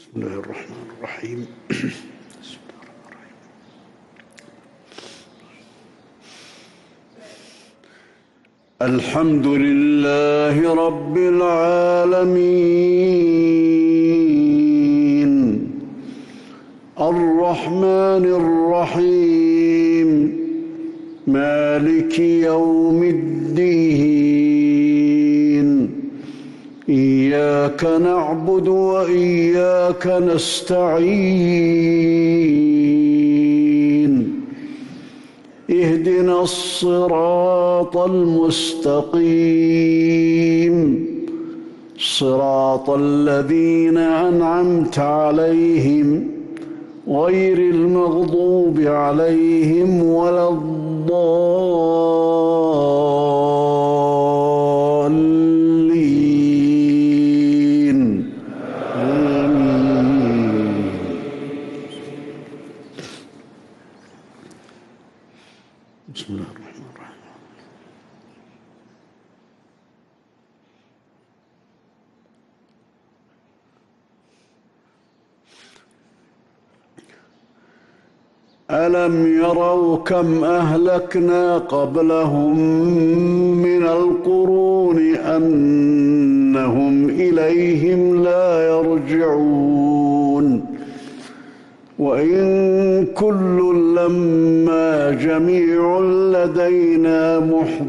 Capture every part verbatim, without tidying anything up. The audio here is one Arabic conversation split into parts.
بسم الله الرحمن الرحيم. الحمد لله رب العالمين الرحمن الرحيم مالك يوم الدين إياك نعبد وإياك نستعين اهدنا الصراط المستقيم صراط الذين أنعمت عليهم غير المغضوب عليهم ولا الضالين آمين. بسم الله الرحمن الرحيم. ألم يروا كم أهلكنا قبلهم من القرون أنهم إليهم لا يرجعون وإن كل لما جميع لدينا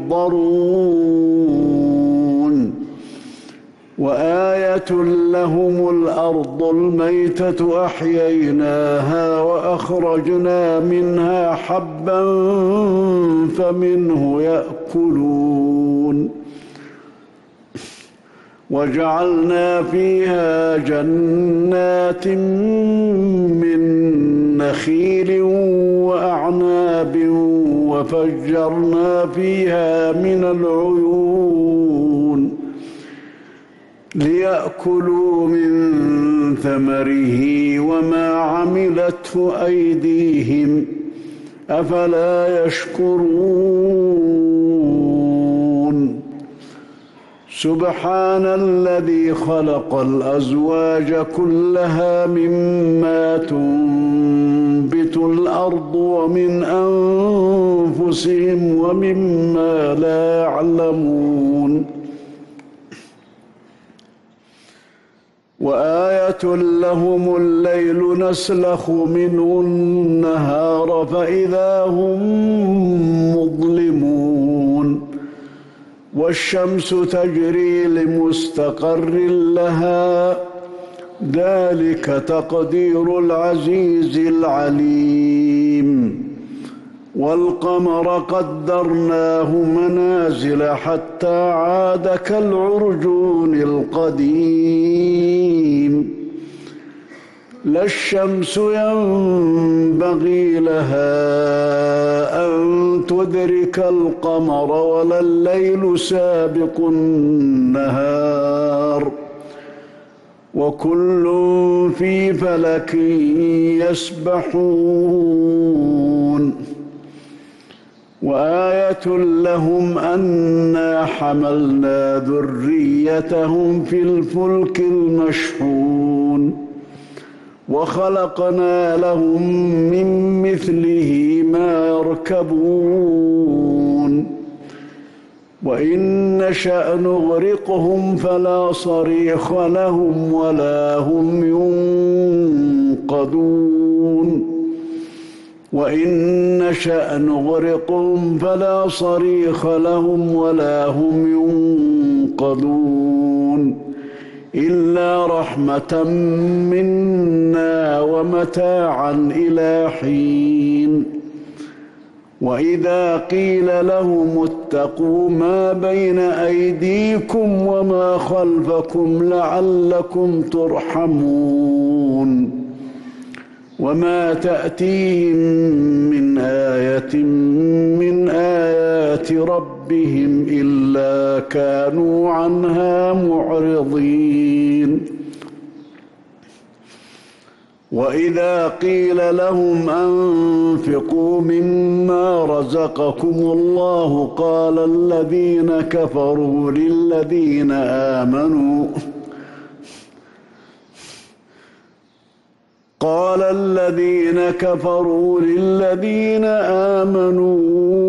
محضرون وآية لهم الأرض الميتة أحييناها وأخرجنا منها حبا فمنه يأكلون وجعلنا فيها جنات من نخيل وأعناب وفجرنا فيها من العيون ليأكلوا من ثمره وما عملته أيديهم أفلا يشكرون سبحان الذي خلق الأزواج كلها مما تنبت الأرض ومن أنفسهم ومما لا يعلمون وآية لهم الليل نسلخ منه النهار فإذا هم مظلمون والشمس تجري لمستقر لها ذلك تقدير العزيز العليم والقمر قدرناه منازل حتى عاد كالعرجون القديم لا الشمس ينبغي لها أن تدرك القمر ولا الليل سابق النهار وكل في فلك يسبحون وآية لهم أنا حملنا ذريتهم في الفلك المشحون وخلقنا لهم من مثله ما يركبون وإن نشأ نغرقهم فلا صريخ لهم ولا هم ينقذون وإن نشأ نغرقهم فلا صريخ لهم ولا هم ينقذون إلا رحمة منا ومتاعا إلى حين وإذا قيل لهم اتقوا ما بين أيديكم وما خلفكم لعلكم ترحمون وما تأتيهم من آية من آيات ربهم إلا كانوا عنها معرضين وإذا قيل لهم أنفقوا مما رزقكم الله قال الذين كفروا للذين آمنوا قال الذين كفروا للذين آمنوا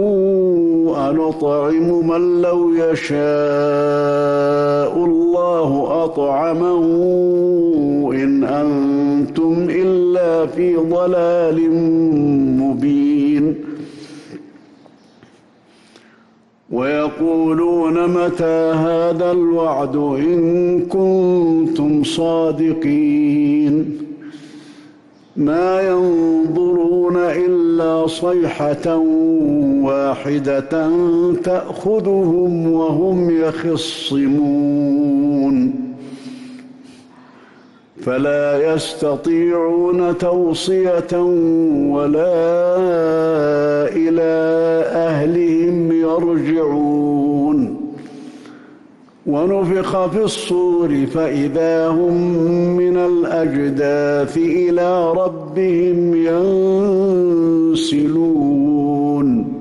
أنطعم من لو يشاء الله أطعمه إن أنتم إلا في ضلال مبين ويقولون متى هذا الوعد إن كنتم صادقين ما ينظرون إلا صيحة واحدة تأخذهم وهم يخصمون فلا يستطيعون توصية ولا إلى أهلهم يرجعون ونفخ في الصور فإذا هم من الأجداث إلى ربهم ينسلون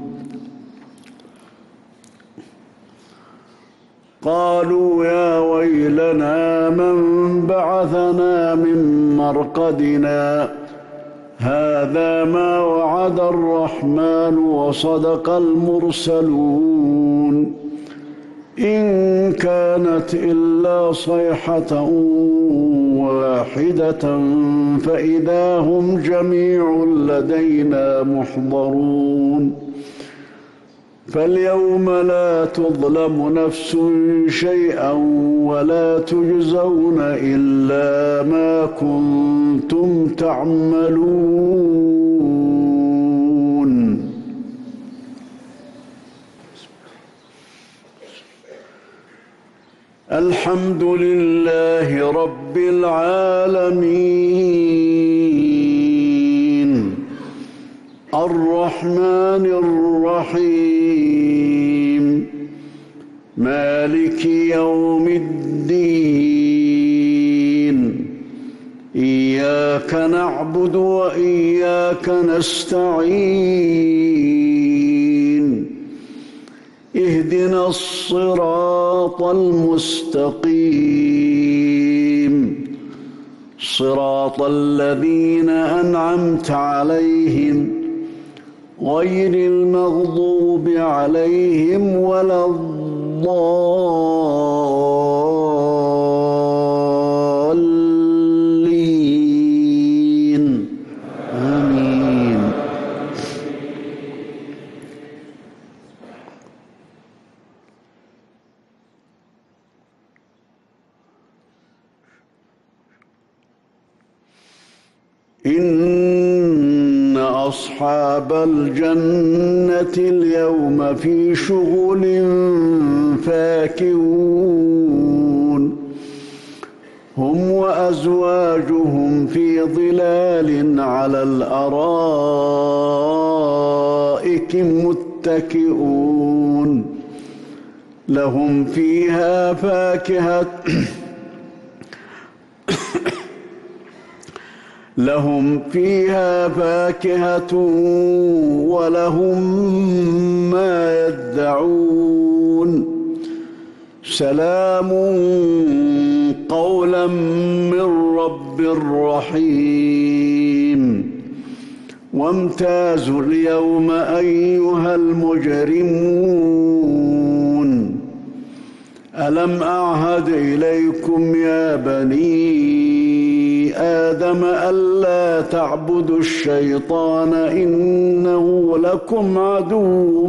قالوا يا ويلنا من بعثنا من مرقدنا هذا ما وعد الرحمن وصدق المرسلون إن كانت إلا صيحة واحدة فإذا هم جميع لدينا محضرون فاليوم لا تظلم نفس شيئا ولا تجزون إلا ما كنتم تعملون الحمد لله رب العالمين الرحمن الرحيم مالك يوم الدين إياك نعبد وإياك نستعين اهدنا الصراط المستقيم صراط الذين أنعمت عليهم غير المغضوب عليهم ولا الضالين آمين. إن أصحاب الجنة اليوم في شغل فاكهون هم وأزواجهم في ظلال على الأرائك متكئون لهم فيها فاكهة لهم فيها فاكهة ولهم ما يدعون سلام قولا من رب رحيم وامتازوا اليوم أيها المجرمون ألم أعهد إليكم يا بني آدم ألا تعبدوا الشيطان إنه لكم عدو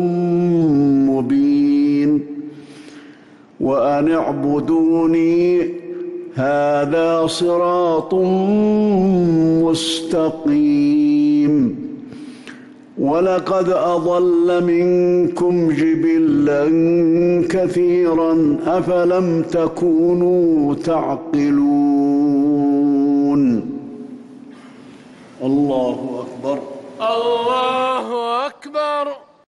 مبين وأن اعبدوني هذا صراط مستقيم ولقد أضل منكم جبلا كثيرا أفلم تكونوا تعقلون الله أكبر الله أكبر.